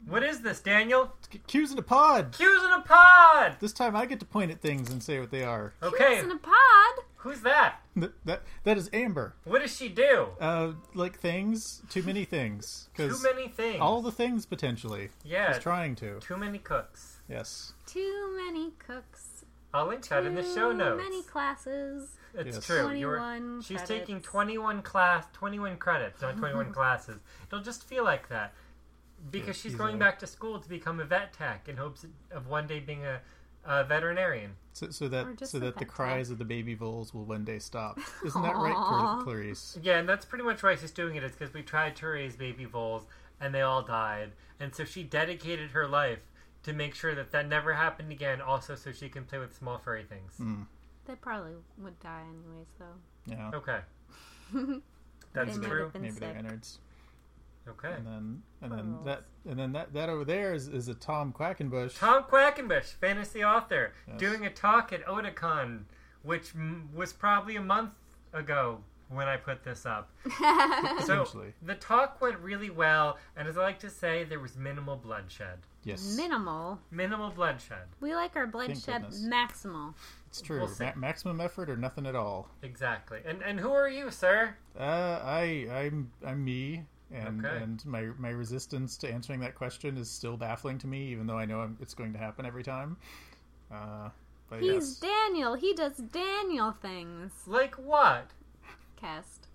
What is this, Daniel? Q's in a pod! Q's in a pod! This time I get to point at things and say what they are. Okay. Q's in a pod? Who's that? That is Amber. What does she do? Like things. Too many things. Too many things. All the things, potentially. Yeah. She's trying to. Too many cooks. Yes. Too many cooks. I'll link that in the show notes. Too many classes. It's Yes. true. 21 She's credits. taking 21 credits, not 21 classes. It'll just feel like that. Because she's going back to school to become a vet tech in hopes of one day being a veterinarian. So that the vet cries tech. of the baby voles will one day stop. Isn't that right, Clarice? Yeah, and that's pretty much why she's doing it. It's because we tried to raise baby voles, and they all died. And so she dedicated her life to make sure that never happened again, also so she can play with small furry things. Mm. They probably would die anyways, though. Yeah. Okay. That's They might true. have been Maybe sick. they're innards. Okay. And then Pearls. that over there is a Tom Quackenbush. Tom Quackenbush, fantasy author, Yes. doing a talk at Otakon, which was probably a month ago when I put this up. So Essentially. the talk went really well, and as I like to say, there was minimal bloodshed. Yes. Minimal. Minimal bloodshed. We like our bloodshed goodness. maximal. It's true. We'll see. Maximum effort or nothing at all. Exactly. And who are you, sir? I'm me, and Okay. and my resistance to answering that question is still baffling to me, even though I know it's going to happen every time. But He's yes. Daniel. He does Daniel things. Like what? Cast.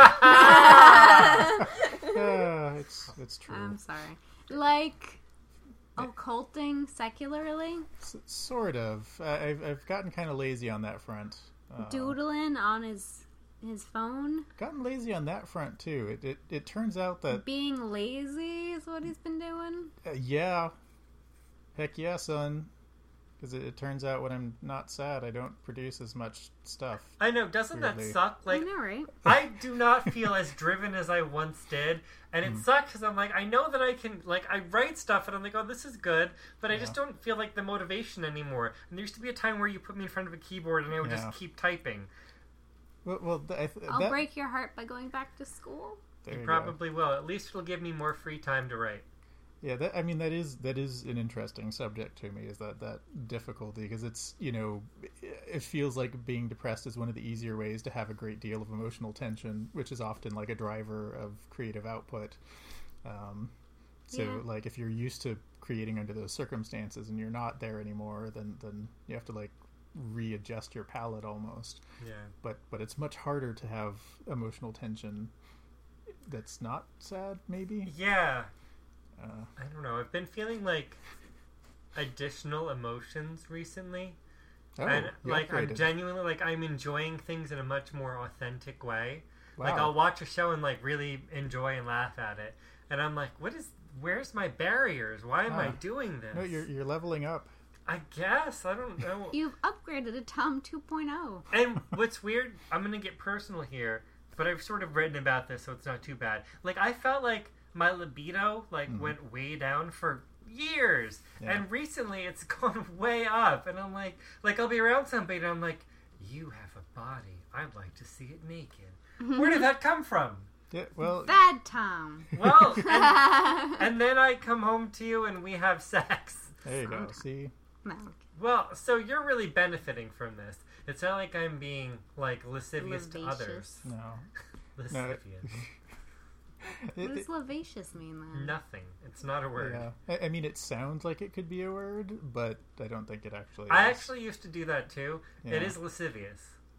It's true. I'm sorry. Like occulting secularly, Sort of. I've gotten kind of lazy on that front. doodling on his phone. Gotten lazy on that front too. It turns out that Being lazy is what he's been doing. yeah, heck yeah, son. Because it turns out when I'm not sad, I don't produce as much stuff. I know, doesn't Weirdly. that suck? I Like, know, right? I do not feel as driven as I once did, and it sucks because I'm like, I know that I can, like, I write stuff and I'm like, oh, this is good, but I just don't feel like the motivation anymore. And there used to be a time where you put me in front of a keyboard and I would Yeah. just keep typing. Well, I'll break your heart by going back to school. There You you probably will. At least it'll give me more free time to write. Yeah, that is an interesting subject to me, is that difficulty, because it's, it feels like being depressed is one of the easier ways to have a great deal of emotional tension, which is often like a driver of creative output. Like if you're used to creating under those circumstances and you're not there anymore, then you have to like readjust your palette almost. Yeah. But it's much harder to have emotional tension that's not sad, maybe. Yeah. I don't know. I've been feeling like additional emotions recently. And like I'm genuinely like I'm enjoying things in a much more authentic way. Wow. Like I'll watch a show and like really enjoy and laugh at it. And I'm like, where's my barriers? Why am I doing this? No, you're leveling up. I guess. I don't know. You've upgraded to Tom 2.0. And what's weird, I'm going to get personal here, but I've sort of written about this, so it's not too bad. Like, I felt like my libido, went way down for years. Yeah. And recently, it's gone way up. And I'm like, I'll be around somebody, and I'm like, you have a body. I'd like to see it naked. Where did that come from? Yeah, well, Bad Tom. Well, and then I come home to you, and we have sex. there you go. See? No. Well, so you're really benefiting from this. It's not like I'm being, like, lascivious to others. No. Lascivious. What does lavacious mean then? Nothing. It's not a word. Yeah. I mean, it sounds like it could be a word, but I don't think it actually is. I actually used to do that too. Yeah. It is lascivious.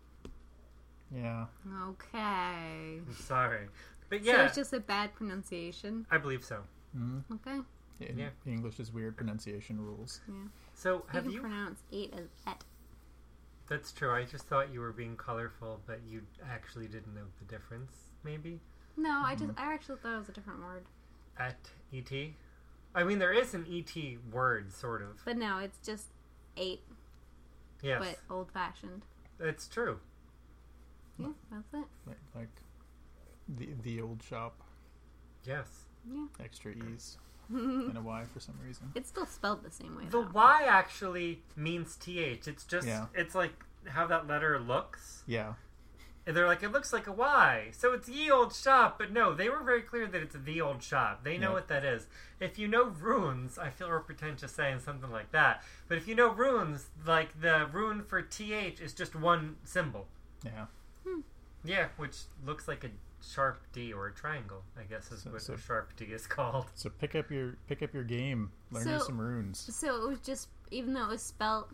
Yeah. Okay. I'm sorry. But So yeah, it's just a bad pronunciation. I believe so. Mm-hmm. Okay. Yeah. English is weird pronunciation rules. Yeah. So have You you... can pronounce it as et. That's true. I just thought you were being colorful, but you actually didn't know the difference, maybe? No, I actually thought it was a different word. At E.T.? I mean, there is an E.T. word, sort of. But no, it's just 8, Yes. but old fashioned. It's true. Yeah, that's it. Like the old shop. Yes. Yeah. Extra E's. And a Y for some reason. It's still spelled the same way, The though. Y actually means TH. It's just, Yeah. it's like how that letter looks. Yeah. And they're like, it looks like a Y, so it's Ye Old Shop. But no, they were very clear that it's the Old Shop. They know what that is. If you know runes, I feel we're pretentious saying something like that. But if you know runes, like the rune for TH is just one symbol. Yeah. Yeah, which looks like a sharp D or a triangle, I guess is what a sharp D is called. So pick up your game. Learn you some runes. So it was just, even though it was spelled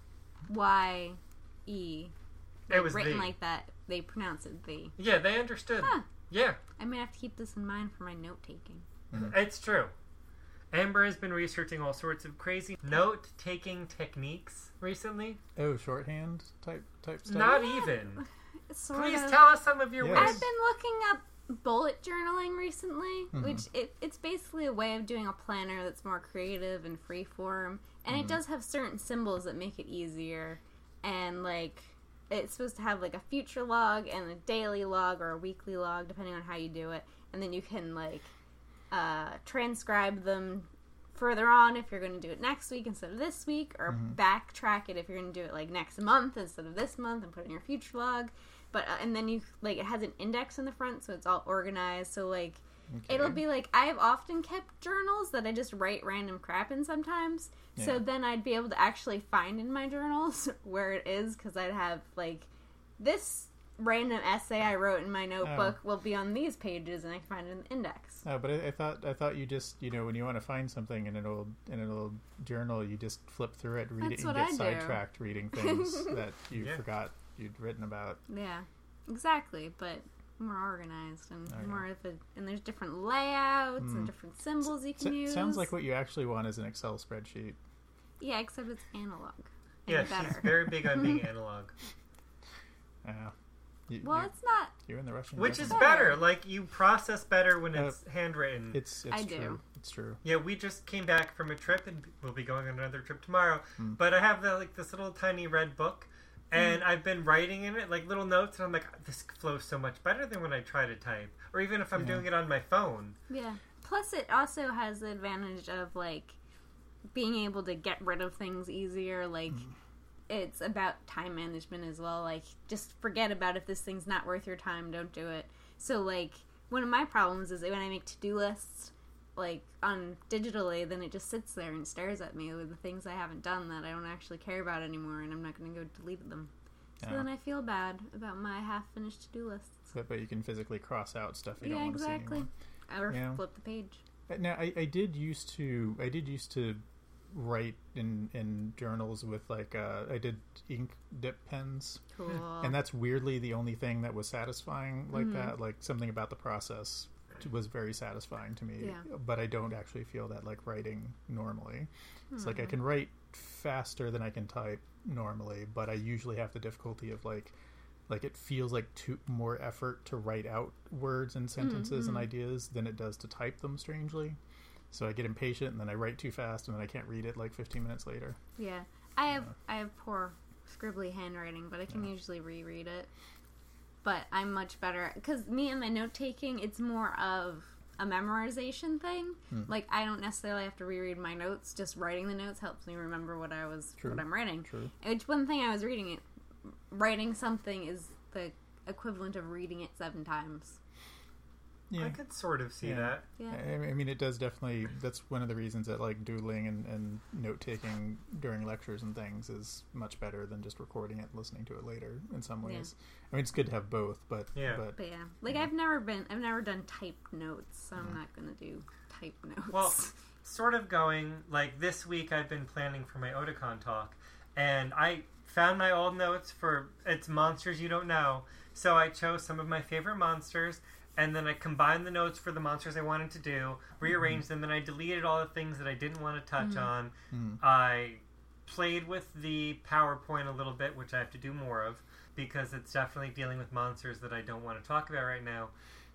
Y-E, it was written the. like that, they pronounce it the. Yeah, they understood. Huh. Yeah. I may have to keep this in mind for my note-taking. Mm-hmm. It's true. Amber has been researching all sorts of crazy note-taking techniques recently. Oh, shorthand type stuff? Not even. Please of. tell us some of your ways. I've been looking up bullet journaling recently, which it's basically a way of doing a planner that's more creative and freeform, and it does have certain symbols that make it easier, and like it's supposed to have like a future log and a daily log or a weekly log depending on how you do it, and then you can like transcribe them further on if you're going to do it next week instead of this week, or backtrack it if you're going to do it like next month instead of this month and put it in your future log. But and then you like it has an index in the front, so it's all organized. So like it'll be like I've often kept journals that I just write random crap in sometimes. Yeah. So then I'd be able to actually find in my journals where it is, because I'd have like this random essay I wrote in my notebook will be on these pages, and I can find it in the index. Oh, but I thought you just, when you want to find something in an old journal, you just flip through it, read it, and get sidetracked reading things that you forgot you'd written about. Yeah, exactly. But more organized and more of it, and there's different layouts and different symbols you can use. Sounds like what you actually want is an Excel spreadsheet. Yeah, except it's analog. Yeah, she's very big on being analog. It's not. You're in the Russian. Which is better. Like, you process better when it's handwritten. It's true. It's true. Yeah, we just came back from a trip, and we'll be going on another trip tomorrow. But I have this little tiny red book, and I've been writing in it, like, little notes, and I'm like, this flows so much better than when I try to type. Or even if I'm doing it on my phone. Yeah. Plus, it also has the advantage of, like, being able to get rid of things easier, like... It's about time management as well. Like, just forget about if this thing's not worth your time, don't do it. So, like, one of my problems is that when I make to-do lists, like, on digitally, then it just sits there and stares at me with the things I haven't done that I don't actually care about anymore, and I'm not going to go delete them. So then I feel bad about my half-finished to-do lists. But you can physically cross out stuff you don't want to see anymore. Or flip the page. Now, I did used to write in journals with like I did ink dip pens, cool. And that's weirdly the only thing that was satisfying like that. Like, something about the process was very satisfying to me, but I don't actually feel that like writing normally. It's like I can write faster than I can type normally, but I usually have the difficulty of like it feels like more effort to write out words and sentences and ideas than it does to type them, strangely. So I get impatient, and then I write too fast, and then I can't read it like 15 minutes later. Yeah. I have poor scribbly handwriting, but I can usually reread it. But I'm much better, because me and my note-taking, it's more of a memorization thing. Like, I don't necessarily have to reread my notes. Just writing the notes helps me remember what I'm writing. True. Which, one thing I was writing something is the equivalent of reading it 7 times. Yeah. I could sort of see that. Yeah. I mean, it does definitely. That's one of the reasons that like doodling and note taking during lectures and things is much better than just recording it and listening to it later. In some ways, I mean, it's good to have both, but like I've never done typed notes, so I'm not going to do typed notes. Well, sort of going like this week, I've been planning for my Otakon talk, and I found my old notes for it's monsters you don't know. So I chose some of my favorite monsters. And then I combined the notes for the monsters I wanted to do, rearranged them, then I deleted all the things that I didn't want to touch on. I played with the PowerPoint a little bit, which I have to do more of, because it's definitely dealing with monsters that I don't want to talk about right now.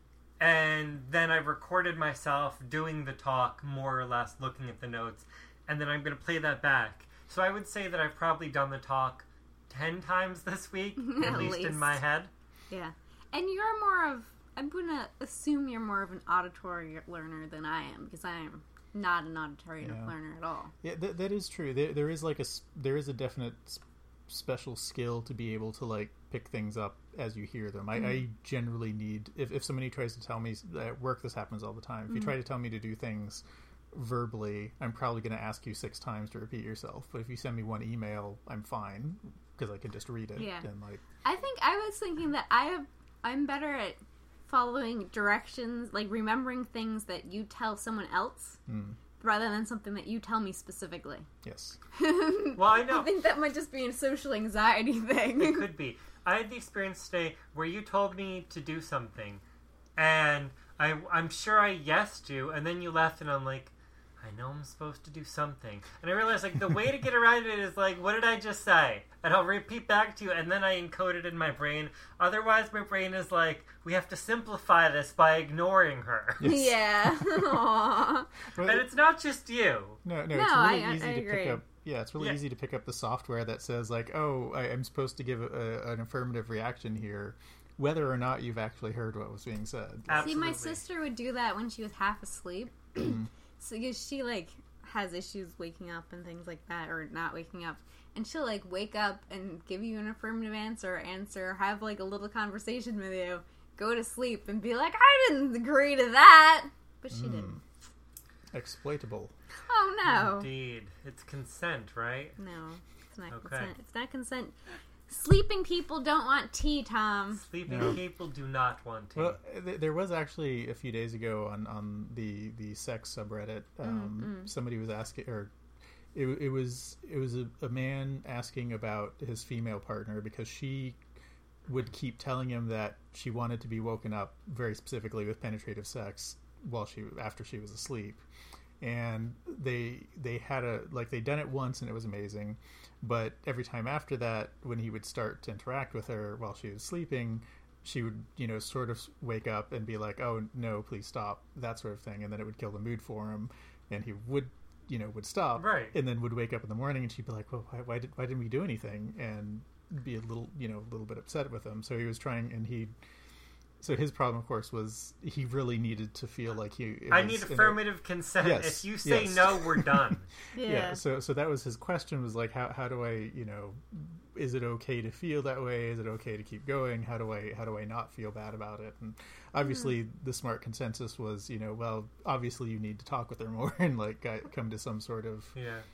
And then I recorded myself doing the talk, more or less, looking at the notes, and then I'm going to play that back. So I would say that I've probably done the talk 10 times this week, at least in my head. Yeah. And you're more of... I'm going to assume you're more of an auditory learner than I am, because I am not an auditory learner at all. Yeah, that is true. There is a definite special skill to be able to like pick things up as you hear them. I generally need, if somebody tries to tell me, at work this happens all the time, if you try to tell me to do things verbally, I'm probably going to ask you 6 times to repeat yourself. But if you send me one email, I'm fine, because I can just read it. Yeah. And like, I think I was thinking that I'm better at following directions, like remembering things that you tell someone else, rather than something that you tell me specifically. yes. Well, I know. I think that might just be a social anxiety thing. It could be. I had the experience today where you told me to do something, and I'm sure I yesed you, and then you left, and I'm like, I know I'm supposed to do something. And I realized, like, the way to get around it is, like, what did I just say? And I'll repeat back to you, and then I encode it in my brain. Otherwise, my brain is like, we have to simplify this by ignoring her. Yes. Yeah. Aww. Well, And it's not just you. No, it's No, really I easy to agree. pick up. Yeah, it's really easy to pick up the software that says, like, oh, I'm supposed to give an affirmative reaction here, whether or not you've actually heard what was being said. Absolutely. See, my sister would do that when she was half asleep. So, because she, like, has issues waking up and things like that, or not waking up. And she'll, like, wake up and give you an affirmative answer, have, like, a little conversation with you, go to sleep, and be like, I didn't agree to that! But she didn't. Exploitable. Oh, no. Indeed. It's consent, right? No, it's not Okay. consent. It's not consent. Sleeping people don't want tea, Tom. Sleeping No. people do not want to. Well, there was actually a few days ago on the sex subreddit, somebody was asking, or it was a man asking about his female partner because she would keep telling him that she wanted to be woken up very specifically with penetrative sex after she was asleep. And they had they'd done it once and it was amazing, but every time after that, when he would start to interact with her while she was sleeping, she would, sort of wake up and be like, oh no, please stop, that sort of thing. And then it would kill the mood for him, and he would stop, Right. and then would wake up in the morning and she'd be like, well, why didn't we do anything? And be a little bit upset with him. So he was trying, and so his problem, of course, was he really needed to feel like I need affirmative consent. Yes, If you say yes. no, we're done. Yeah. So that was his question, was like, how do I, is it okay to feel that way? Is it okay to keep going? How do I not feel bad about it? And obviously the smart consensus was, well, obviously you need to talk with her more and like come to some sort of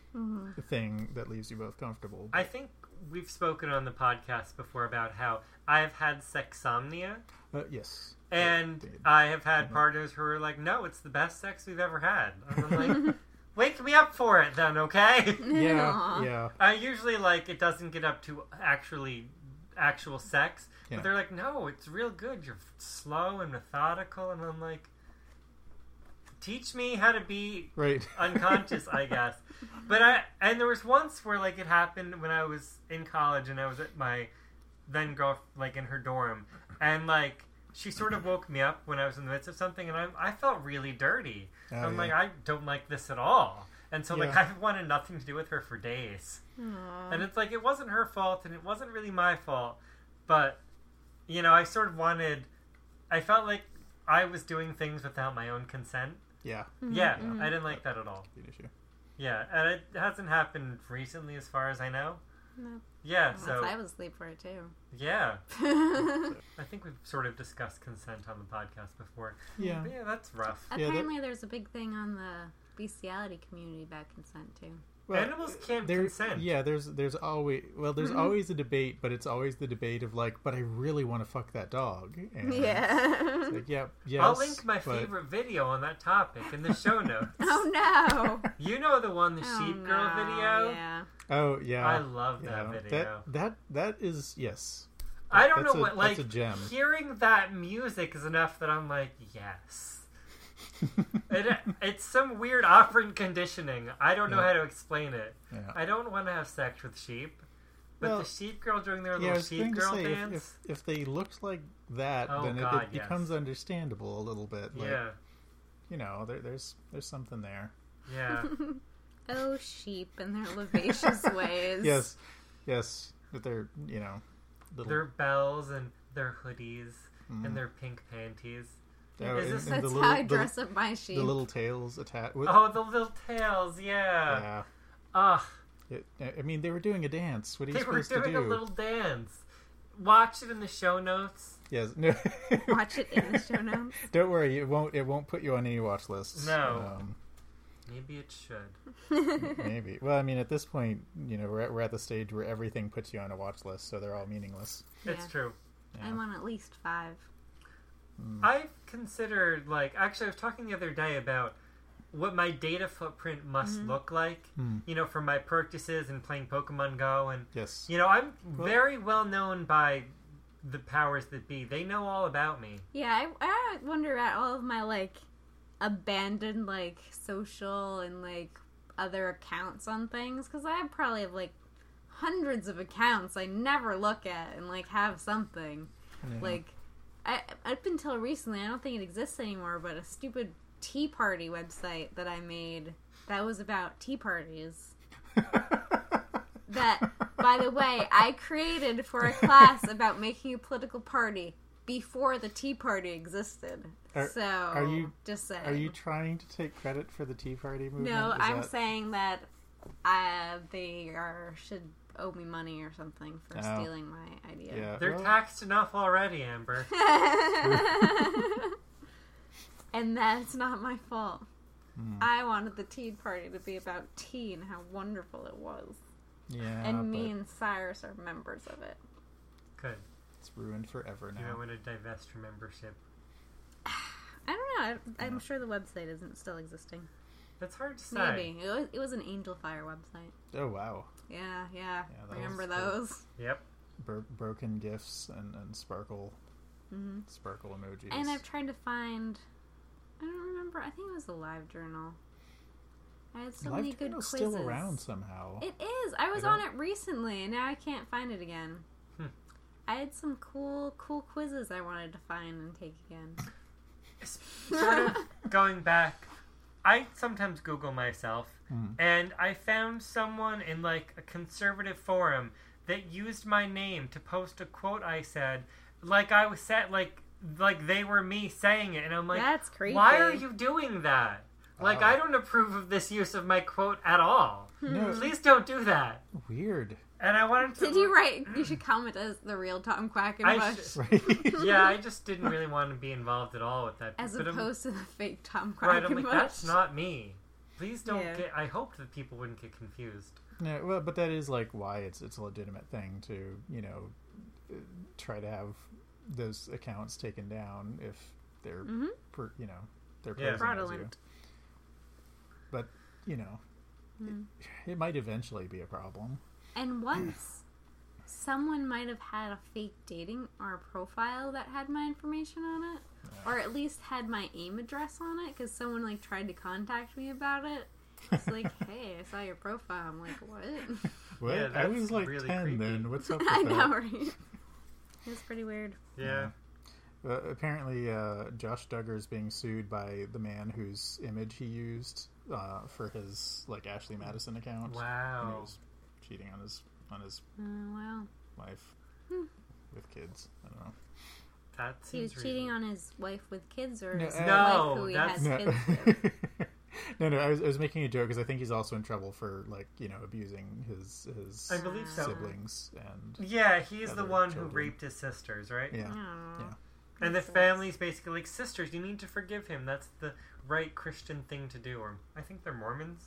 thing that leaves you both comfortable. I think we've spoken on the podcast before about how I have had sexsomnia. Yes. And Indeed. I have had partners who are like, no, it's the best sex we've ever had. And I'm like, wake me up for it then, okay? Yeah, yeah. I usually, it doesn't get up to actual sex. Yeah. But they're like, no, it's real good. You're slow and methodical. And I'm like, teach me how to be Right. unconscious, I guess. And there was once where, it happened when I was in college and I was at my then girl, in her dorm. And, she sort of woke me up when I was in the midst of something, and I felt really dirty. Oh, I'm yeah. like, I don't like this at all. And so, Yeah. I wanted nothing to do with her for days. Aww. And it's it wasn't her fault, and it wasn't really my fault. But, I sort of I felt like I was doing things without my own consent. Yeah. Yeah, I didn't like that at all. Good issue. Yeah, and it hasn't happened recently as far as I know. No. Yeah, Unless so, I was asleep for it too. yeah. I think we've sort of discussed consent on the podcast before. Yeah. But yeah, that's rough. Apparently, there's a big thing on the bestiality community about consent too. Well, Animals can't there- consent. Yeah, there's always always a debate, but it's always the debate of but I really want to fuck that dog. And Yeah. it's like, yeah, yes. I'll link my but- favorite video on that topic in the show notes. Oh no. You know the one, the Oh, sheep girl no. video? Yeah. Oh yeah, I love that video. That is yes. I don't That's know what, that's a gem. hearing that music is enough that I'm like, yes. It's some weird operant conditioning. I don't know Yeah. how to explain it. Yeah. I don't want to have sex with sheep. But Well, the sheep girl doing their Yeah, I little was sheep going to girl say dance. if they looked like that, Oh, then God, it yes. becomes understandable a little bit. Yeah. There's something there. Yeah. Oh, sheep and their vivacious ways. Yes, but they're little. Their bells and their hoodies Mhm. and their pink panties. Oh, Is this- That's the how I little, dress up my sheep. the little tails attached. Oh, the little tails, yeah. Yeah. Ugh. I mean, they were doing a dance. What are you They were supposed to doing do? a little dance. watch it in the show notes. Yes. No. Watch it in the show notes. Don't worry. It won't put you on any watch lists. No. Maybe it should. Maybe. Well, I mean, at this point, we're at the stage where everything puts you on a watch list, so they're all meaningless. It's true. Yeah. I'm on at least 5. I've considered, actually, I was talking the other day about what my data footprint must look like, for my purchases and playing Pokemon Go. And, yes. I'm very well known by the powers that be. They know all about me. Yeah, I wonder about all of my, abandoned, social and, other accounts on things. Because I probably have, hundreds of accounts I never look at and, have something. Yeah. Up until recently, I don't think it exists anymore, but a stupid Tea Party website that I made that was about tea parties. That, by the way, I created for a class about making a political party before the Tea Party existed. Are you just saying? Are you trying to take credit for the Tea Party movement? No, I'm saying that they should owe me money or something for stealing my idea. Yeah, They're taxed enough already, Amber. And that's not my fault. I wanted the Tea Party to be about tea and how wonderful it was. Yeah, and me and Cyrus are members of it. Good. It's ruined forever now. You don't want to divest your membership. I don't know. I'm sure the website isn't still existing. That's hard to say. Maybe. It was an Angel Fire website. Oh, wow. Yeah. Remember cool. those? Yep. Broken gifts and sparkle sparkle emojis. And I've tried to find... I don't remember. I think it was a Live Journal. I had so many good quizzes. Still around somehow. It is. I was on it recently, and now I can't find it again. I had some cool quizzes I wanted to find and take again. Sort of going back, I sometimes Google myself, and I found someone in a conservative forum that used my name to post a quote I said, I was set, they were me saying it, and I'm like, that's creepy. Why are you doing that? I don't approve of this use of my quote at all. No. Please don't do that. Weird. And I wanted to... Did you write... You should comment as the real Tom Quackenbush. Right. Yeah, I just didn't really want to be involved at all with that. As opposed to the fake Tom Quackenbush. Right, I'm like, that's not me. Please don't Yeah. get... I hoped that people wouldn't get confused. No, well, but that is why it's a legitimate thing to, try to have those accounts taken down if they're, they're posing as you. Fraudulent. But, it might eventually be a problem. And once someone might have had a fake dating or a profile that had my information on it, or at least had my AIM address on it, because someone tried to contact me about it. It's hey, I saw your profile. I'm like, what? What? Yeah, I was really 10 creepy. then. What's up with I that? know, right? It was pretty weird. Yeah. Apparently, Josh Duggar's being sued by the man whose image he used for his Ashley Madison account. Wow. And he was cheating on his Wow. wife with kids. I don't know. That He was seems cheating reasonable. on his wife with kids, or No, his no, wife who he that's- has No. kids with? No, I was making a joke because I think he's also in trouble for abusing his I believe so. siblings and Yeah, he's the other one children. who raped his sisters, right? yeah. Aw. Yeah. And the That sucks. family's basically sisters, you need to forgive him. That's the right Christian thing to do. Or I think they're Mormons.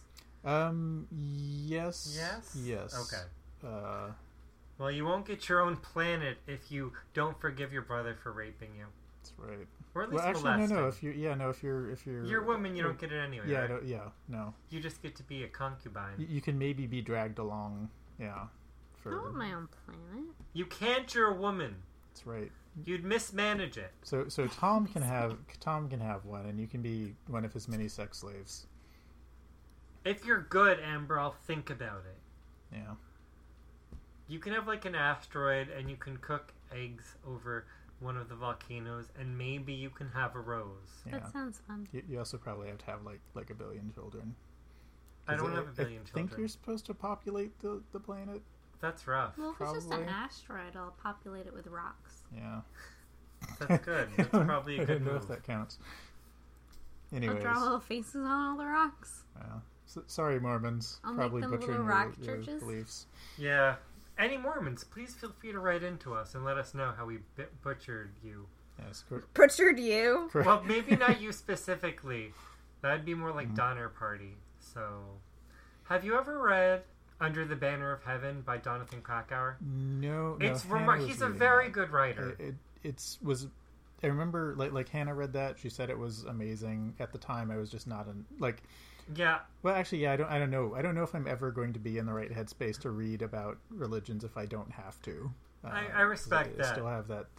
Yes. Okay. Uh, Well, you won't get your own planet if you don't forgive your brother for raping you. that's right. Or at least Well, actually, molesting. no. If you're You're a woman, you don't get it anyway, Yeah, right? no. You just get to be a concubine. You can maybe be dragged along. Yeah. I want my own planet. You can't, you're a woman. That's right. You'd mismanage it. So Tom can have one, and you can be one of his many sex slaves. If you're good, Amber, I'll think about it. Yeah. You can have an asteroid and you can cook eggs over one of the volcanoes and maybe you can have a rose. Yeah. That sounds fun. You also probably have to have like a billion children. I don't have a billion I children. think you're supposed to populate the planet. That's rough. Well, if it's just an Probably. asteroid, I'll populate it with rocks. Yeah. That's good. That's probably a I good don't know move. if that counts. I'll Anyways, draw little faces on all the rocks. sorry, Mormons. I'll make Probably them butchering little your, rock your churches. beliefs. Yeah. any Mormons, please feel free to write into us and let us know how we butchered you. Yes, Butchered you? Well, maybe not you specifically. That'd be more like Donner Party. So, have you ever read Under the Banner of Heaven by Jonathan Krakauer? No, It's Hannah was he's a reading very that. good writer. I remember like Hannah read that. She said it was amazing. At the time, I was just not Yeah. Well, actually, yeah, I don't know. I don't know if I'm ever going to be in the right headspace to read about religions if I don't have to. I respect that. I still have that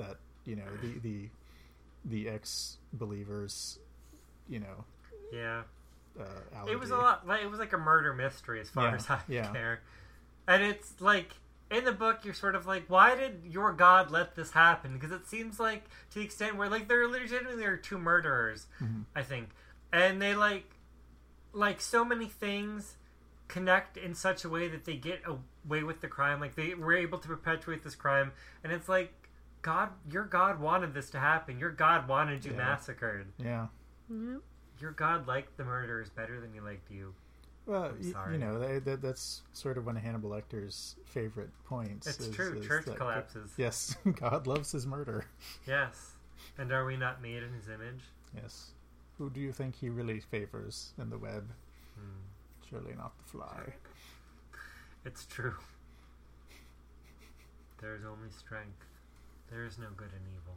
the ex-believers, Yeah. allergy. It was a lot. It was like a murder mystery as far as I care. And it's like in the book, you're sort of like, why did your God let this happen? Because it seems like to the extent where like there legitimately are two murderers, I think, and they like so many things connect in such a way that they get away with the crime. Like they were able to perpetuate this crime, and it's like God, your God wanted this to happen. Your God wanted you massacred. Yeah. Mm-hmm. Your God liked the murderers better than he liked you. Well, sorry. that's sort of one of Hannibal Lecter's favorite points. It's true. Church that collapses. Yes, God loves his murder. Yes. And are we not made in his image? Yes. Who do you think he really favors in the web? Surely not the fly. It's true. There is only strength. There is no good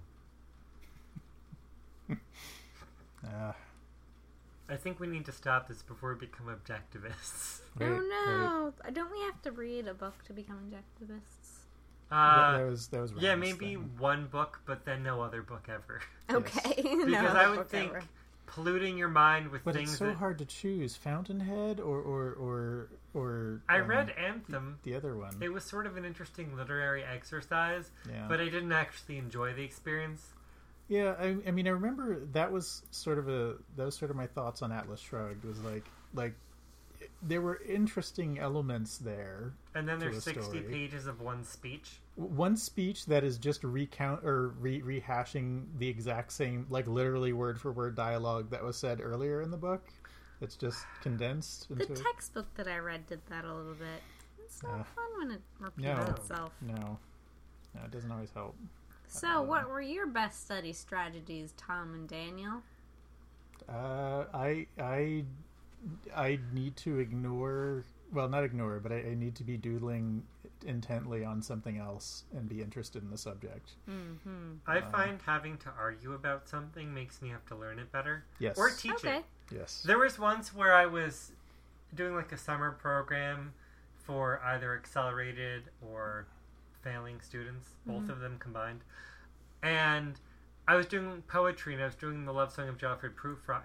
and evil. I think we need to stop this before we become objectivists. Right, Oh no! Don't we have to read a book to become objectivists? That was yeah, Ryan's maybe thing. one book, but then no other book ever. Okay. Because no, I would book think ever. polluting your mind with But things it's so that... hard to choose: Fountainhead or I read Anthem. the other one. It was sort of an interesting literary exercise, Yeah. but I didn't actually enjoy the experience. Yeah, I mean, I remember that was sort of my thoughts on Atlas Shrugged. Was like there were interesting elements there. And then to there's the 60 story. pages of one speech. One speech that is just rehashing the exact same, like literally word for word dialogue that was said earlier in the book. It's just condensed into. The textbook that I read did that a little bit. It's not fun when it repeats No. itself. No, it doesn't always help. So, what were your best study strategies, Tom and Daniel? I need to ignore. Well, not ignore, but I need to be doodling intently on something else and be interested in the subject. Mm-hmm. I find having to argue about something makes me have to learn it better. Yes. Or teach Okay. it. Yes. There was once where I was doing like a summer program for either accelerated or failing students, both of them combined. And I was doing poetry, and I was doing the love song of Joffrey Prufrock.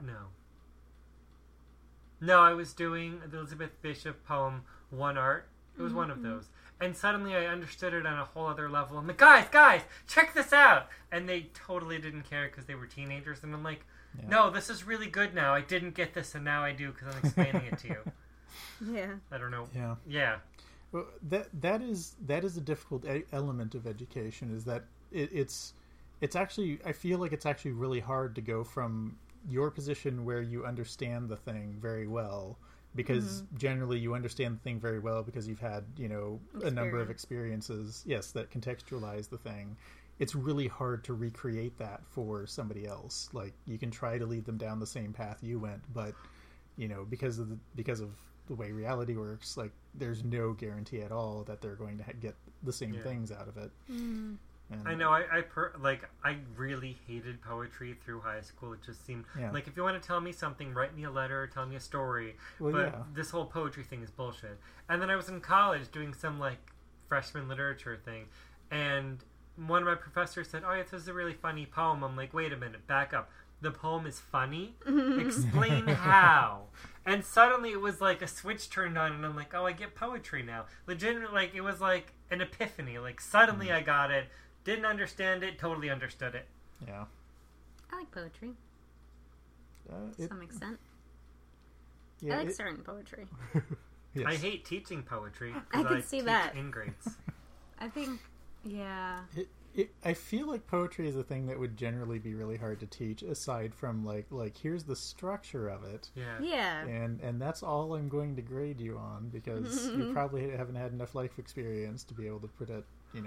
No, I was doing the Elizabeth Bishop poem, One Art. It was one of those. And suddenly I understood it on a whole other level. I'm like, guys, check this out! And they totally didn't care because they were teenagers. And I'm like, no, this is really good now. I didn't get this, and now I do because I'm explaining it to you. Yeah. I don't know. Yeah. Yeah. Well, that is a difficult element of education. Is that it's actually, I feel like it's actually really hard to go from your position where you understand the thing very well, because generally you understand the thing very well because you've had a number of experiences, that contextualize the thing. It's really hard to recreate that for somebody else. Like, you can try to lead them down the same path you went, but because of the way reality works, like, there's no guarantee at all that they're going to get the same things out of it. And I know. I really hated poetry through high school. It just seemed like, if you want to tell me something, write me a letter or tell me a story. Well, but this whole poetry thing is bullshit. And then I was in college doing some like freshman literature thing, and one of my professors said, "Oh, yeah, this is a really funny poem." I'm like, "Wait a minute, back up. The poem is funny? Explain how." And suddenly it was like a switch turned on, and I'm like, "Oh, I get poetry now." Legitimately, like, it was like an epiphany. Like, suddenly I got it. Didn't understand it, totally understood it. Yeah. I like poetry to some extent. Yeah, I like certain poetry. Yes. I hate teaching poetry. I can teach see that. ingrates. I think, yeah. I feel like poetry is a thing that would generally be really hard to teach, aside from like here's the structure of it, Yeah. and that's all I'm going to grade you on, because you probably haven't had enough life experience to be able to put a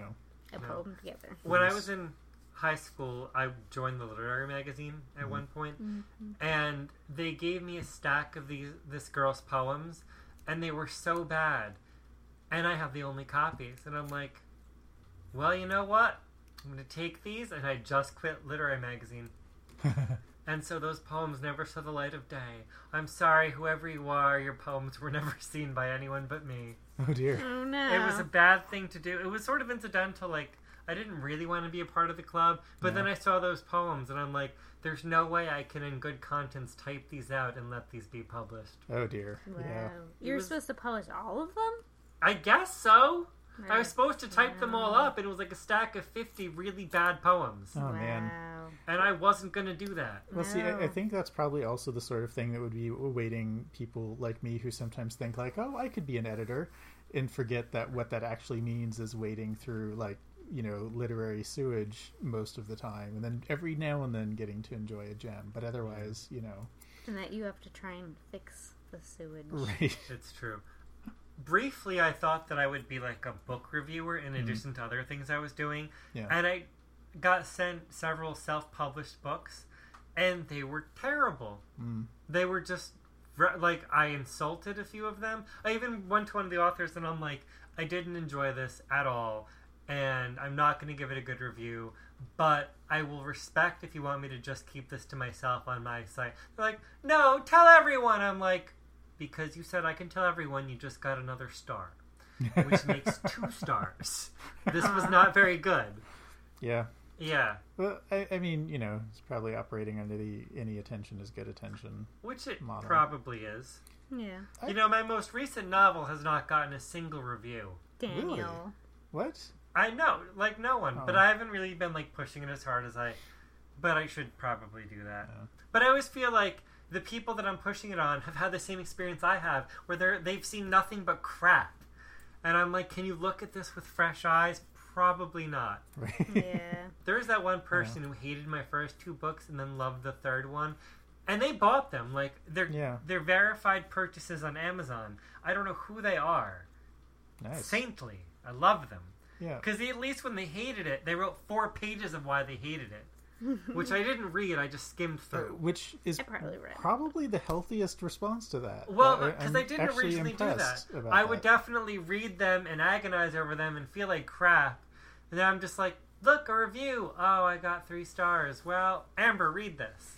poem together. When I was in high school, I joined the literary magazine at one point, and they gave me a stack of this girl's poems, and they were so bad, and I have the only copies, and I'm like, well, you know what? I'm going to take these, and I just quit literary magazine. And so those poems never saw the light of day. I'm sorry, whoever you are, your poems were never seen by anyone but me. Oh dear. Oh no. It was a bad thing to do. It was sort of incidental, like, I didn't really want to be a part of the club, but then I saw those poems, and I'm like, there's no way I can, in good conscience, type these out and let these be published. Oh dear. Wow. Yeah. You're supposed to publish all of them? I guess so. Right. I was supposed to type them all up, and it was like a stack of 50 really bad poems. Oh man. And I wasn't going to do that. Well, see, I think that's probably also the sort of thing that would be awaiting people like me who sometimes think like, oh, I could be an editor, and forget that what that actually means is wading through, like, literary sewage most of the time, and then every now and then getting to enjoy a gem, but otherwise, And that you have to try and fix the sewage. Right. It's true. Briefly, I thought that I would be like a book reviewer in addition to other things I was doing. Yeah. And I got sent several self-published books, and they were terrible. They were just, like, I insulted a few of them. I even went to one of the authors, and I'm like, I didn't enjoy this at all, and I'm not going to give it a good review, but I will respect if you want me to just keep this to myself on my site. They're like, no, tell everyone. I'm like, because you said I can tell everyone, you just got another star, which makes 2 stars. This was not very good. Yeah. Yeah. Well, I mean, it's probably operating under the any attention is good attention. Which it model. probably is. Yeah. My most recent novel has not gotten a single review. Daniel. Really? What? I know, like no one, but Oh. I haven't really been like pushing it as hard as but I should probably do that. Yeah. But I always feel like the people that I'm pushing it on have had the same experience I have, where they've seen nothing but crap. And I'm like, can you look at this with fresh eyes? Probably not. Right. Yeah. There was that one person who hated my first 2 books and then loved the third one. And they bought them. Like, they're verified purchases on Amazon. I don't know who they are. Nice. Saintly. I love them. Yeah. Because at least when they hated it, they wrote 4 pages of why they hated it. Which I didn't read, I just skimmed through. Which is I probably read. probably the healthiest response to that. Well, because I'm I didn't actually originally do that. impressed about I would that. definitely read them and agonize over them and feel like crap. And then I'm just like, look, a review. Oh, I got 3 stars. Well, Amber, read this.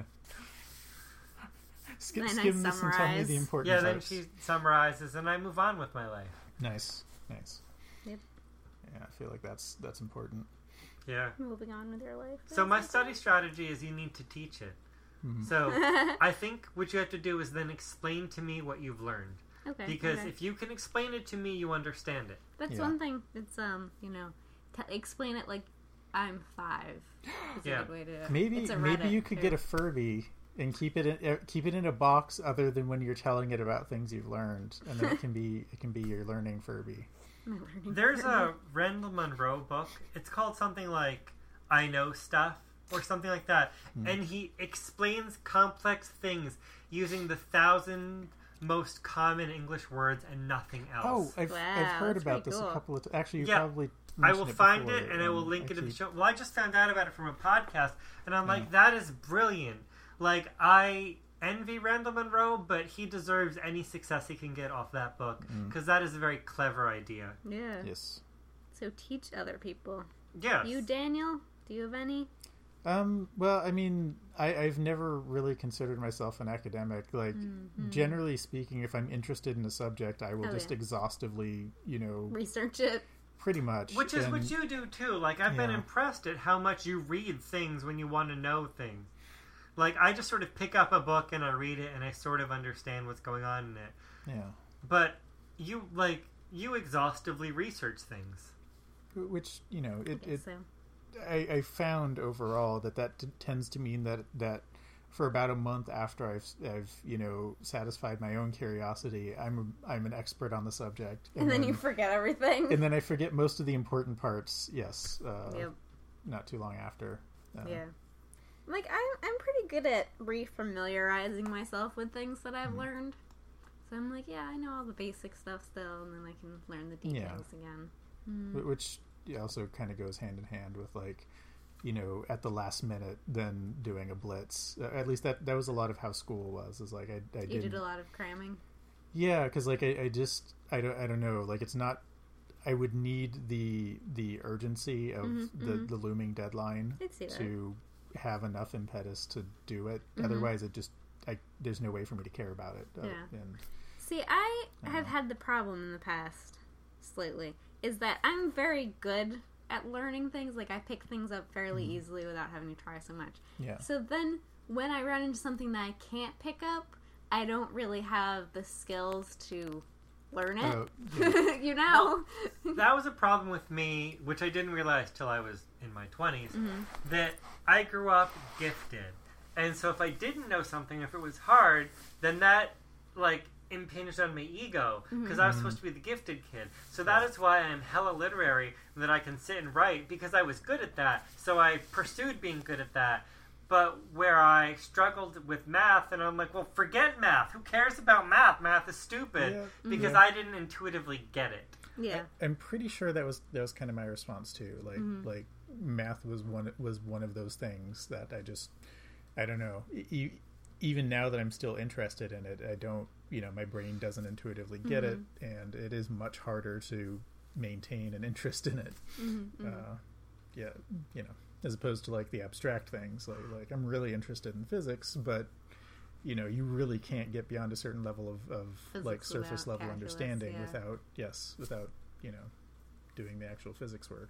Skim Nice this and tell me summarize. the important Yeah, then parts. she summarizes, and I move on with my life. Nice. Yep. Yeah, I feel like that's important. Yeah. Moving on with your life. So my study strategy is you need to teach it. So I think what you have to do is then explain to me what you've learned. Okay. Because okay. if you can explain it to me, you understand it. That's Yeah. one thing. It's explain it like I'm 5. It's Yeah. a good way to. Maybe it's a maybe Reddit, you could too. get a Furby and keep it in a box other than when you're telling it about things you've learned, and then it can be your learning Furby. My learning There's curve. a Randall Munroe book. It's called something like I Know Stuff or something like that. And he explains complex things using the 1,000 most common English words and nothing Oh, else. I've Wow, heard that's about pretty this cool. a couple of times. Actually, you Yeah, probably I will mentioned find before, it and I will link it in the actually- show. Well, I just found out about it from a podcast, and I'm like, that is brilliant. Like, I envy Randall Munroe, but he deserves any success he can get off that book, because that is a very clever idea. Yeah. Yes. So teach other people. Yes. You, Daniel, do you have any? Well, I mean, I've never really considered myself an academic. Like, generally speaking, if I'm interested in a subject, I will Oh, just yeah. exhaustively, Research it. pretty much. Which is and- what you do too. Like, I've been Yeah. impressed at how much you read things when you want to know things. Like, I just sort of pick up a book and I read it and I sort of understand what's going on in it. Yeah. But you exhaustively research things. Which, I guess so. I found overall that tends to mean that for about a month after I've satisfied my own curiosity, I'm an expert on the subject, and then you forget everything, and then I forget most of the important parts. Yes, yep. Not too long after. Yeah, like I'm pretty good at refamiliarizing myself with things that I've learned. So I'm like, yeah, I know all the basic stuff still, and then I can learn the details again. Which also kind of goes hand in hand with like, at the last minute, then doing a blitz. At least that was a lot of how school was. Is like You did a lot of cramming. Yeah, because like I don't know. Like it's not. I would need the urgency of the looming deadline to have enough impetus to do it. Otherwise, there's no way for me to care about it. See, I have had the problem in the past, slightly, is that I'm very good at learning things. Like, I pick things up fairly easily without having to try so much. Yeah. So then, when I run into something that I can't pick up, I don't really have the skills to learn it. Well, that was a problem with me, which I didn't realize till I was in my 20s, that I grew up gifted. And so if I didn't know something, if it was hard, then that, like, impinged on my ego, because I was supposed to be the gifted kid. So that is why I'm hella literary, that I can sit and write, because I was good at that. So I pursued being good at that. But where I struggled with math, and I'm like, well, forget math. Who cares about math? Math is stupid. Because I didn't intuitively get it. Yeah. I'm pretty sure that was kind of my response too. Like math was one of those things that I don't know. Even now that I'm still interested in it, I don't, my brain doesn't intuitively get it, and it is much harder to maintain an interest in it. As opposed to like the abstract things, like I'm really interested in physics, but you really can't get beyond a certain level of like surface level understanding without doing the actual physics work.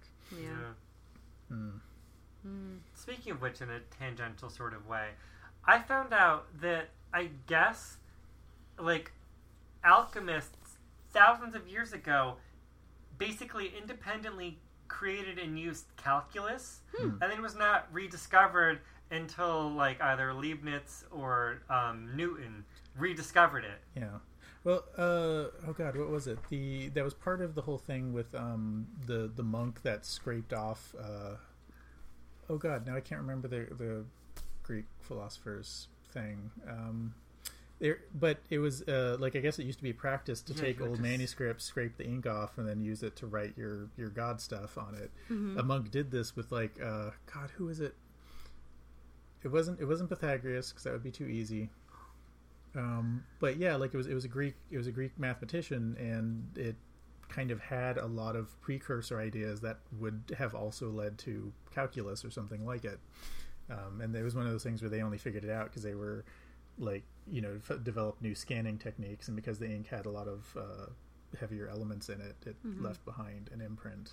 Speaking of which, in a tangential sort of way, I found out that I guess like alchemists thousands of years ago basically independently created and used calculus, and then it was not rediscovered until like either Leibniz or Newton rediscovered it. Yeah. Well, oh god, what was it? That was part of the whole thing with the monk that scraped off. Oh god, now I can't remember the Greek philosopher's thing. But it was like, I guess it used to be practice to take old manuscripts, scrape the ink off, and then use it to write your god stuff on it. A monk did this with like god, who is it? It wasn't Pythagoras, because that would be too easy. But yeah, like it was a Greek mathematician, and it kind of had a lot of precursor ideas that would have also led to calculus or something like it. And it was one of those things where they only figured it out because they were like, developed new scanning techniques, and because the ink had a lot of heavier elements in it, it left behind an imprint.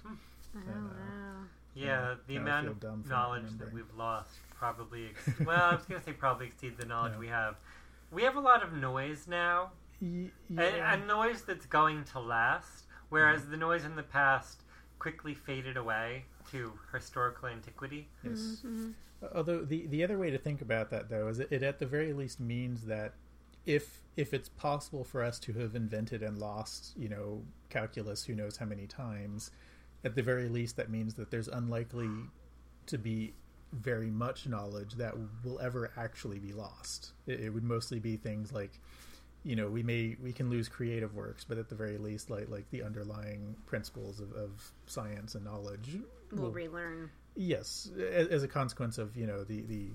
The amount of knowledge that we've lost probably I was going to say probably exceeds the knowledge we have. We have a lot of noise now, and noise that's going to last, whereas the noise in the past quickly faded away to historical antiquity. Yes. Although the other way to think about that, though, is it at the very least means that if it's possible for us to have invented and lost, calculus who knows how many times, at the very least that means that there's unlikely to be very much knowledge that will ever actually be lost. It would mostly be things like, we can lose creative works, but at the very least, like the underlying principles of science and knowledge we'll relearn. Yes, as a consequence of the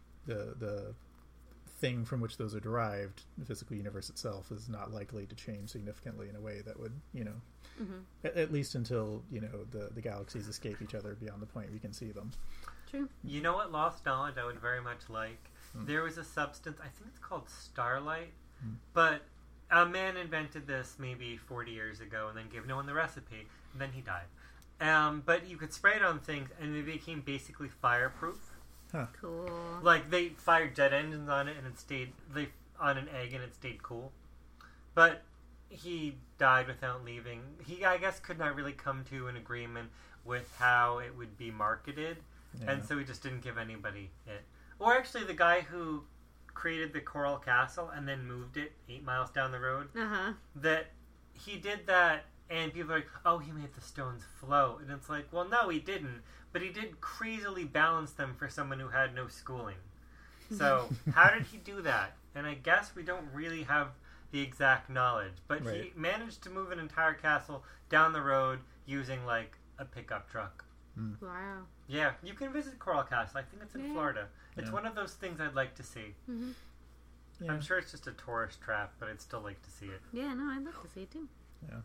thing from which those are derived, the physical universe itself is not likely to change significantly in a way that would at least until the galaxies escape each other beyond the point we can see them. True. You know what lost knowledge I would very much like? There was a substance, I think it's called starlight, but a man invented this maybe 40 years ago and then gave no one the recipe, and then he died. But you could spray it on things, and it became basically fireproof. Huh. Cool. Like, they fired jet engines on it, and it stayed on an egg, and it stayed cool. But he died without leaving. He, I guess, could not really come to an agreement with how it would be marketed, and so he just didn't give anybody it. Or actually, the guy who created the Coral Castle and then moved it 8 miles down the road, that he did that, and people are like, oh, he made the stones float. And it's like, well, no, he didn't. But he did crazily balance them for someone who had no schooling. So, how did he do that? And I guess we don't really have the exact knowledge. But he managed to move an entire castle down the road using, like, a pickup truck. Wow. Yeah, you can visit Coral Castle. I think it's in Florida. It's one of those things I'd like to see. Yeah. I'm sure it's just a tourist trap, but I'd still like to see it. Yeah, no, I'd love to see it too. Yeah.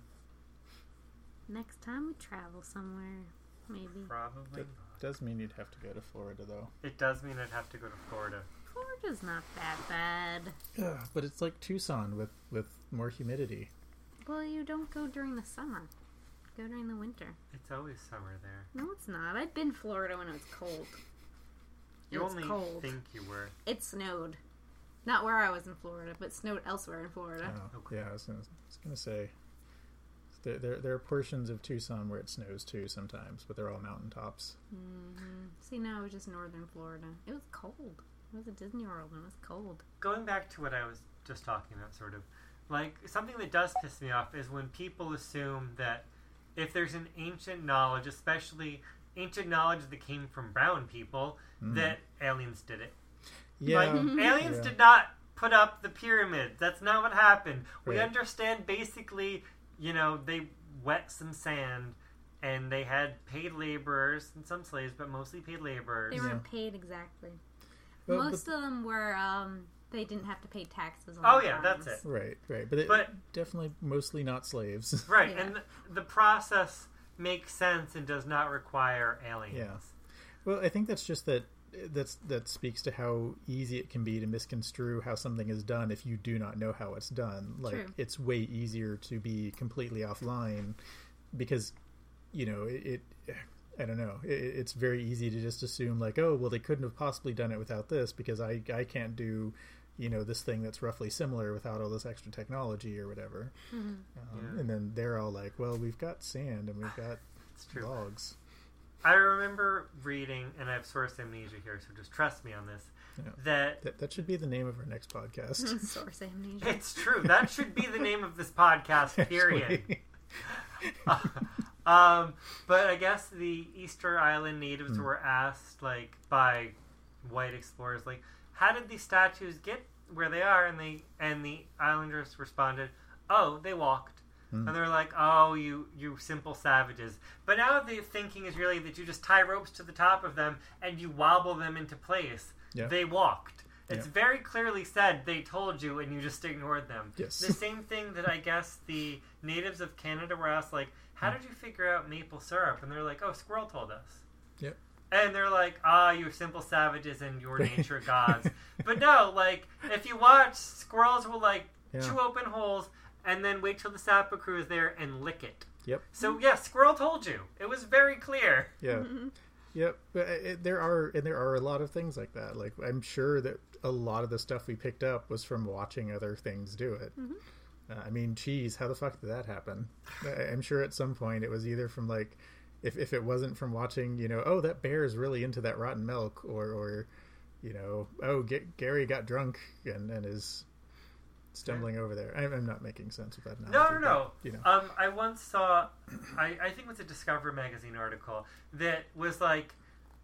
Next time we travel somewhere, maybe. Probably. Does mean you'd have to go to Florida, though. It does mean I'd have to go to Florida. Florida's not that bad. Yeah, but it's like Tucson with more humidity. Well, you don't go during the summer. Go during the winter. It's always summer there. No, it's not. I've been to Florida when it was cold. You only think you were. It snowed. Not where I was in Florida, but snowed elsewhere in Florida. Oh, okay. Yeah, I was gonna say there are portions of Tucson where it snows too sometimes, but they're all mountaintops. See, no, it was just northern Florida. It was cold. It was a Disney World and it was cold. Going back to what I was just talking about, sort of, like, something that does piss me off is when people assume that if there's an ancient knowledge, especially ancient knowledge that came from brown people, that aliens did it. Yeah. Like, aliens did not put up the pyramids. That's not what happened. We Right. understand basically, you know, they wet some sand and they had paid laborers and some slaves, but mostly paid laborers. They weren't paid exactly. Well, Most of them were, they didn't have to pay taxes on Oh, their yeah, farms. that's it. Right. But definitely mostly not slaves. Right, Yeah. and the process makes sense and does not require aliens. Yeah. Well, I think that's just that speaks to how easy it can be to misconstrue how something is done if you do not know how it's done. Like, True. it's way easier to be completely offline because, you know, I don't know. It's very easy to just assume, like, oh, well, they couldn't have possibly done it without this because I can't do, you know, this thing that's roughly similar without all this extra technology or whatever. And then they're all like, well, we've got sand and we've got It's true. logs. I remember reading, and I have source amnesia here, so just trust me on this, Yeah. That should be the name of our next podcast. Source amnesia. it's true. That should be the name of this podcast, period. Actually. But I guess the Easter Island natives were asked, like, by white explorers, like, how did these statues get where they are? And the islanders responded, oh, they walked. And they're like, oh, you simple savages. But now the thinking is really that you just tie ropes to the top of them and you wobble them into place. Yeah. They walked. It's Yeah. very clearly said they told you and you just ignored them. Yes. The same thing that I guess the natives of Canada were asked, like, how did you figure out maple syrup? And they're like, oh, Squirrel told us. Yep. And they're like, you simple savages and your nature gods. But no, like, if you watch, squirrels will, like, chew open holes and then wait till the sap accrue is there and lick it. Yep. So, yeah, Squirrel told you. It was very clear. Yeah. Yep. But there are a lot of things like that. Like, I'm sure that a lot of the stuff we picked up was from watching other things do it. I mean, cheese, how the fuck did that happen? I'm sure at some point it was either from, like, if it wasn't from watching, you know, oh, that bear is really into that rotten milk, or you know, oh, Gary got drunk and is stumbling over there. I'm not making sense of that now. No. You know. I once saw, I think it was a Discover magazine article that was like,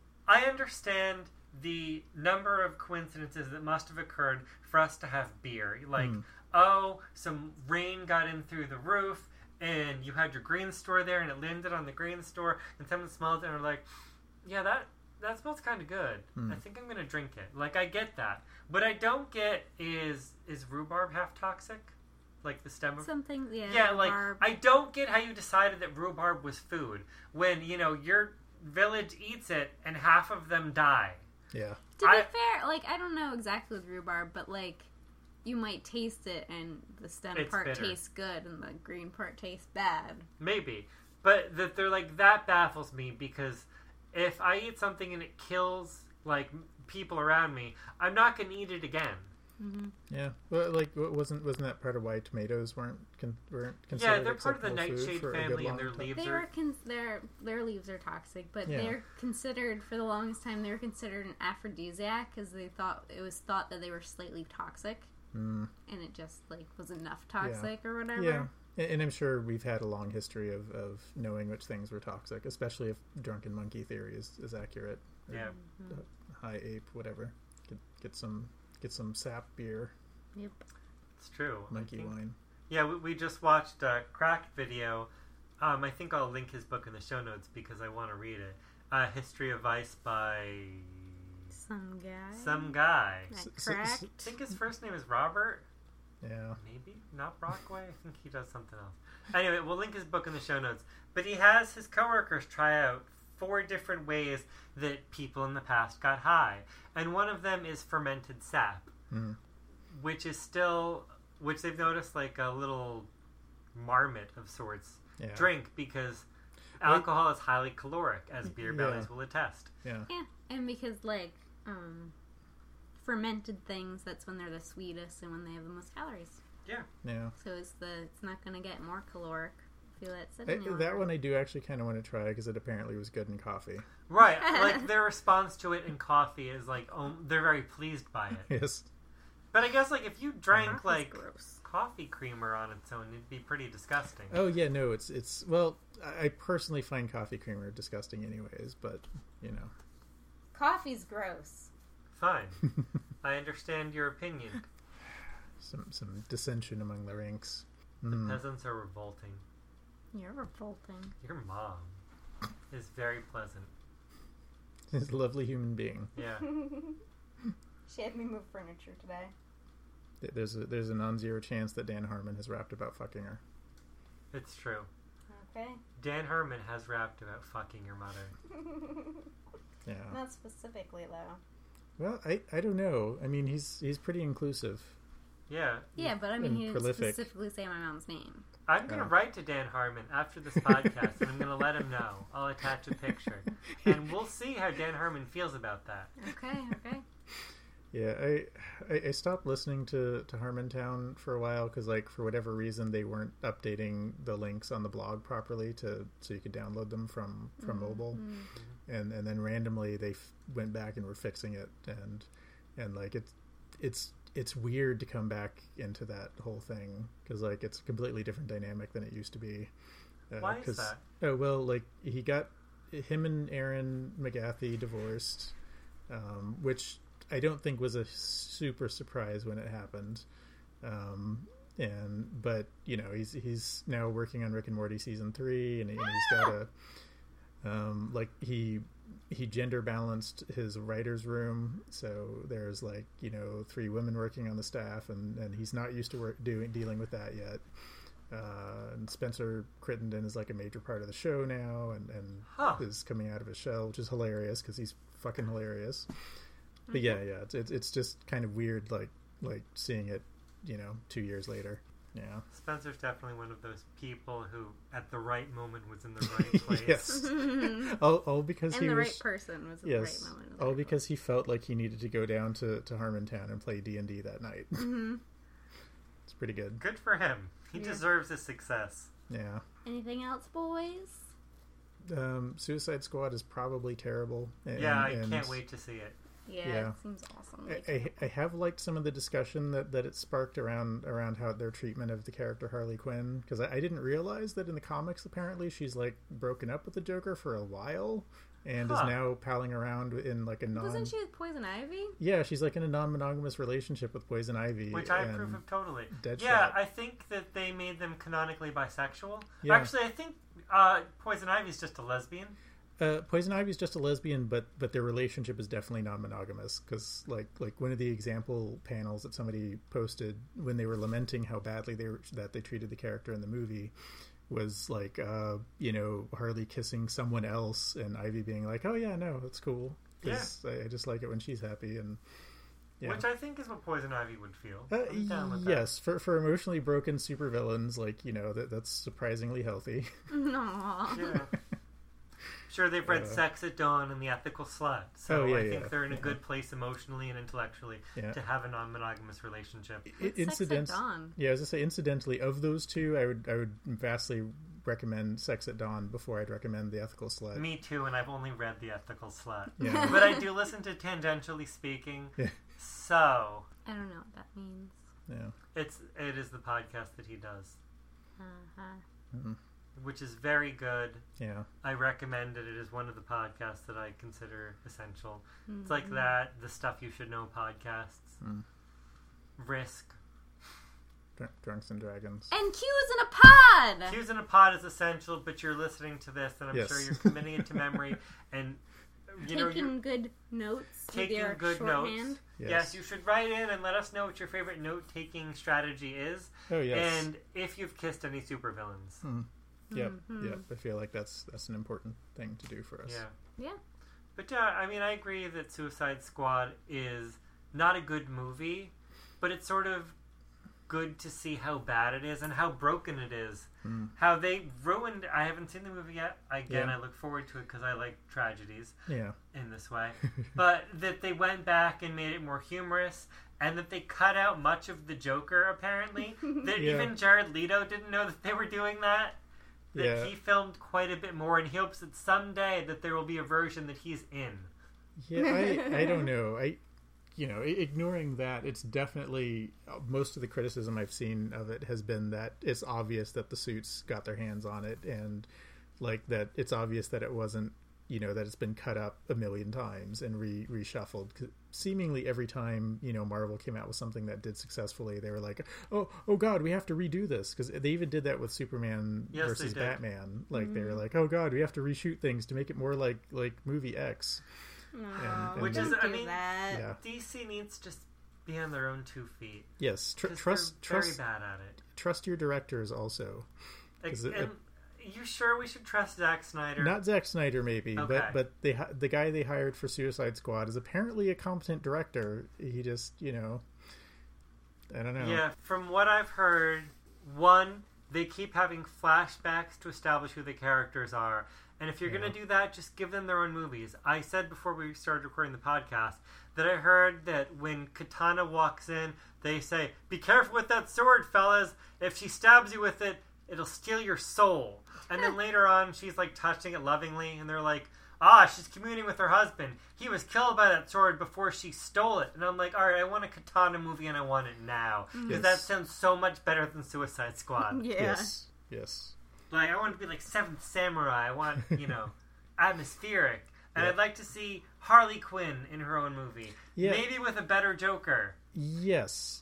I understand the number of coincidences that must have occurred for us to have beer. Like, oh, some rain got in through the roof, and you had your grain store there, and it landed on the grain store, and someone smelled it, and they're like, yeah, that smells kind of good. I think I'm going to drink it. Like, I get that. What I don't get is rhubarb half toxic? Like the stem of... Something, yeah. Yeah, like, rhubarb. I don't get how you decided that rhubarb was food when, you know, your village eats it and half of them die. Yeah. To be fair, like, I don't know exactly with rhubarb, but, like, you might taste it and the stem It's part bitter. tastes good and the green part tastes bad. Maybe. But that they're like, that baffles me because if I eat something and it kills, like, people around me, I'm not going to eat it again. Yeah, well, like wasn't that part of why tomatoes weren't considered? Yeah, they're part of the acceptable food nightshade for a good family, and long their time? leaves They are. were their leaves are toxic, but Yeah. they're considered for the longest time. They were considered an aphrodisiac because it was thought that they were slightly toxic, and it just like was enough toxic or whatever. Yeah, and I'm sure we've had a long history of knowing which things were toxic, especially if drunken monkey theory is accurate. Yeah. High ape, whatever. Get some sap beer, Yep. It's true. monkey wine. Yeah, we just watched a Crack video. I think I'll link his book in the show notes because I want to read it. History of Vice by Some guy. That So- cracked. I think his first name is Robert. Yeah. Maybe not Brockway. I think he does something else. Anyway, we'll link his book in the show notes. But he has his coworkers try out 4 different ways that people in the past got high, and one of them is fermented sap, which they've noticed like a little marmot of sorts Yeah. drink because alcohol is highly caloric, as beer bellies Yeah. will attest. Yeah. Yeah, and because like fermented things, that's when they're the sweetest and when they have the most calories. Yeah. Yeah. So it's not going to get more caloric. Feel that said any That longer. one I do actually kind of want to try because it apparently was good in coffee. Right. Like their response to it in coffee is like, they're very pleased by it. Yes. But I guess like if you drank Coffee's like gross. coffee creamer on its own, it'd be pretty disgusting. Oh yeah, no, it's well, I personally find coffee creamer disgusting anyways, but you know. Coffee's gross. Fine. I understand your opinion. Some dissension among the ranks. Peasants are revolting. You're revolting. Your mom is very pleasant. He's a lovely human being. Yeah. She had me move furniture today. There's a non-zero chance that Dan Harmon has rapped about fucking her. It's true. Okay. Dan Herman has rapped about fucking your mother. Yeah. Not specifically though. Well, I don't know. I mean, he's pretty inclusive. Yeah. Yeah, but I mean, And he didn't prolific. specifically say my mom's name. I'm going to write to Dan Harmon after this podcast, and I'm going to let him know. I'll attach a picture. And we'll see how Dan Harmon feels about that. Okay. Yeah, I stopped listening to Harmontown for a while because, like, for whatever reason, they weren't updating the links on the blog properly so you could download them from mobile, and then randomly they went back and were fixing it, and like it's weird to come back into that whole thing because like it's a completely different dynamic than it used to be. Why is that? Oh well, like him and Aaron McGathy divorced, which I don't think was a super surprise when it happened. But you know, he's now working on Rick and Morty season 3, and he's got he gender balanced his writer's room, so there's 3 women working on the staff, and he's not used to dealing with that yet. And Spencer Crittenden is like a major part of the show now, and is coming out of his shell, which is hilarious because he's fucking hilarious. But yeah, it's just kind of weird, like seeing it, 2 years later. Yeah, Spencer's definitely one of those people who, at the right moment, was in the right place. Yes, all because and he the was right person was at yes, the right moment. all because he felt like he needed to go down to Harmontown and play D&D that night. It's pretty good. Good for him. He deserves his success. Yeah. Anything else, boys? Suicide Squad is probably terrible. I can't wait to see it. Yeah, it seems awesome. I have liked some of the discussion that it sparked around how their treatment of the character Harley Quinn, because I didn't realize that in the comics apparently she's like broken up with the Joker for a while and is now palling around in like a Wasn't she with Poison Ivy? Yeah, she's like in a non-monogamous relationship with Poison Ivy, which I approve of totally. Deadshot. Yeah, I think that they made them canonically bisexual. Yeah. Actually, I think Poison Ivy's just a lesbian. Poison Ivy's just a lesbian, but their relationship is definitely non-monogamous, because like one of the example panels that somebody posted when they were lamenting how badly they treated the character in the movie was like Harley kissing someone else and Ivy being like, oh yeah, no, that's cool, because I just like it when she's happy. And yeah. Which I think is what Poison Ivy would feel. I'm down with yes, for emotionally broken supervillains, that's surprisingly healthy. Aww. Yeah. Sure, they've read Sex at Dawn and The Ethical Slut, so I think they're in a good place emotionally and intellectually to have a non-monogamous relationship. Sex at Dawn? Yeah, as I say, incidentally, of those two, I would vastly recommend Sex at Dawn before I'd recommend The Ethical Slut. Me too, and I've only read The Ethical Slut. Yeah. But I do listen to Tangentially Speaking, so... I don't know what that means. Yeah. It is the podcast that he does. Uh-huh. Which is very good. Yeah. I recommend it. It is one of the podcasts that I consider essential. It's like that, the Stuff You Should Know podcasts. Risk. Drunks and Dragons. And Q's in a Pod! Q's in a Pod is essential, but you're listening to this, and I'm sure you're committing it to memory, and taking good notes. Taking good shorthand. notes. Yes, you should write in and let us know what your favorite note-taking strategy is. Oh, yes. And if you've kissed any supervillains. Yep. I feel like that's an important thing to do for us. Yeah. But I mean, I agree that Suicide Squad is not a good movie, but it's sort of good to see how bad it is and how broken it is. How they ruined... I haven't seen the movie yet. Again, I look forward to it because I like tragedies in this way. But that they went back and made it more humorous, and that they cut out much of the Joker, apparently. That even Jared Leto didn't know that they were doing that. That he filmed quite a bit more, and he hopes that someday that there will be a version that he's in. Yeah, I don't know. Ignoring that, it's definitely... Most of the criticism I've seen of it has been that it's obvious that the suits got their hands on it, and like that it's obvious that it wasn't, that it's been cut up a million times and reshuffled. 'Cause seemingly every time, Marvel came out with something that did successfully, they were like, oh God, we have to redo this. Because they even did that with Superman versus Batman. Like, they were like, oh God, we have to reshoot things to make it more like movie X. Which is, I mean, DC needs to just be on their own 2 feet. Yes, trust. Very bad at it. Trust your directors also. You sure we should trust Zack Snyder? Not Zack Snyder, maybe, but the guy they hired for Suicide Squad is apparently a competent director. He just, I don't know. Yeah, from what I've heard, one, they keep having flashbacks to establish who the characters are. And if you're going to do that, just give them their own movies. I said before we started recording the podcast that I heard that when Katana walks in, they say, "Be careful with that sword, fellas. If she stabs you with it, it'll steal your soul." And then later on, she's like touching it lovingly, and they're like, she's communing with her husband. He was killed by that sword before she stole it. And I'm like, all right, I want a Katana movie, and I want it now. Because that sounds so much better than Suicide Squad. Yes. Like, I want it to be like Seventh Samurai. I want, atmospheric. And I'd like to see Harley Quinn in her own movie. Yeah. Maybe with a better Joker. Yes.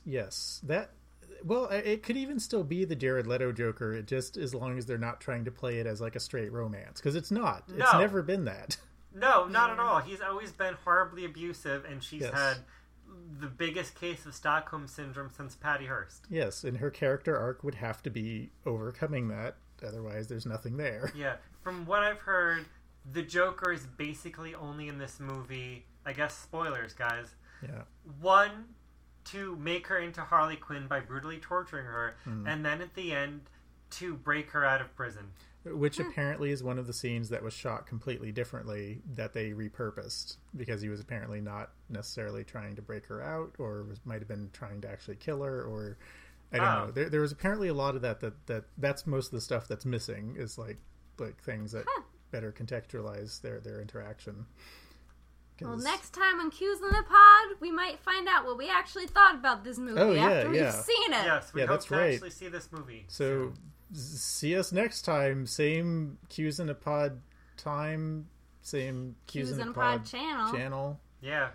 Well, it could even still be the Jared Leto Joker, just as long as they're not trying to play it as like a straight romance. Because it's not. No. It's never been that. No, not at all. He's always been horribly abusive, and she's had the biggest case of Stockholm Syndrome since Patty Hearst. Yes, and her character arc would have to be overcoming that. Otherwise, there's nothing there. Yeah. From what I've heard, the Joker is basically only in this movie, I guess spoilers, guys. Yeah. 1, to make her into Harley Quinn by brutally torturing her, and then at the end, to break her out of prison. Which apparently is one of the scenes that was shot completely differently that they repurposed, because he was apparently not necessarily trying to break her out, or might have been trying to actually kill her, or... I don't know. There was apparently a lot of that's most of the stuff that's missing is like things that better contextualize their interaction. Well, next time on Q's in the Pod, we might find out what we actually thought about this movie after we've seen it. Yes, we hope to actually see this movie. So see us next time. Same Q's in the Pod time. Same Q's in the Pod channel. Yeah.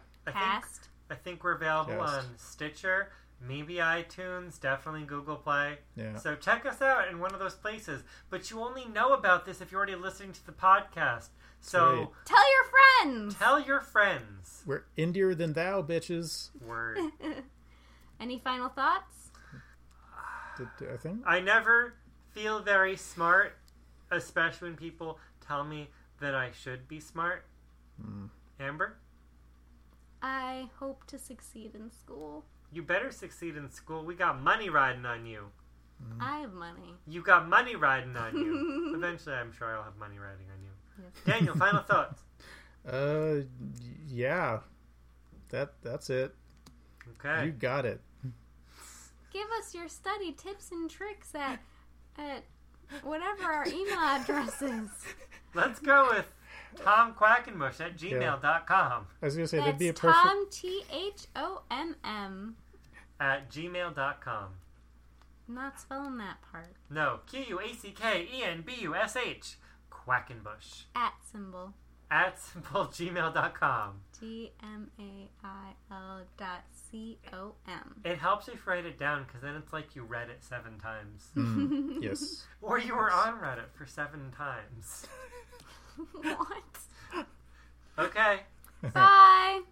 I think we're available on Stitcher. Maybe iTunes, definitely Google Play. Yeah. So check us out in one of those places. But you only know about this if you're already listening to the podcast. So tell your friends. Tell your friends. We're indier than thou, bitches. Word. Any final thoughts? I think I never feel very smart, especially when people tell me that I should be smart. Amber? I hope to succeed in school. You better succeed in school. We got money riding on you. I have money. You got money riding on you. Eventually, I'm sure I'll have money riding on you. Daniel, final thoughts. Yeah. That's it. Okay. You got it. Give us your study tips and tricks at whatever our email address is. Let's go with Tom Quackenbush at gmail.com. I was going to say, That's that'd be a perfect... Tom, THOMM. At gmail.com. I'm not spelling that part. No, QUACKENBUSH. Quackenbush. At symbol. At simplegmail.com. GMAIL.com. It helps if you write it down, because then it's like you read it 7 times. Yes. Or you were on Reddit for 7 times. What? Okay. Bye.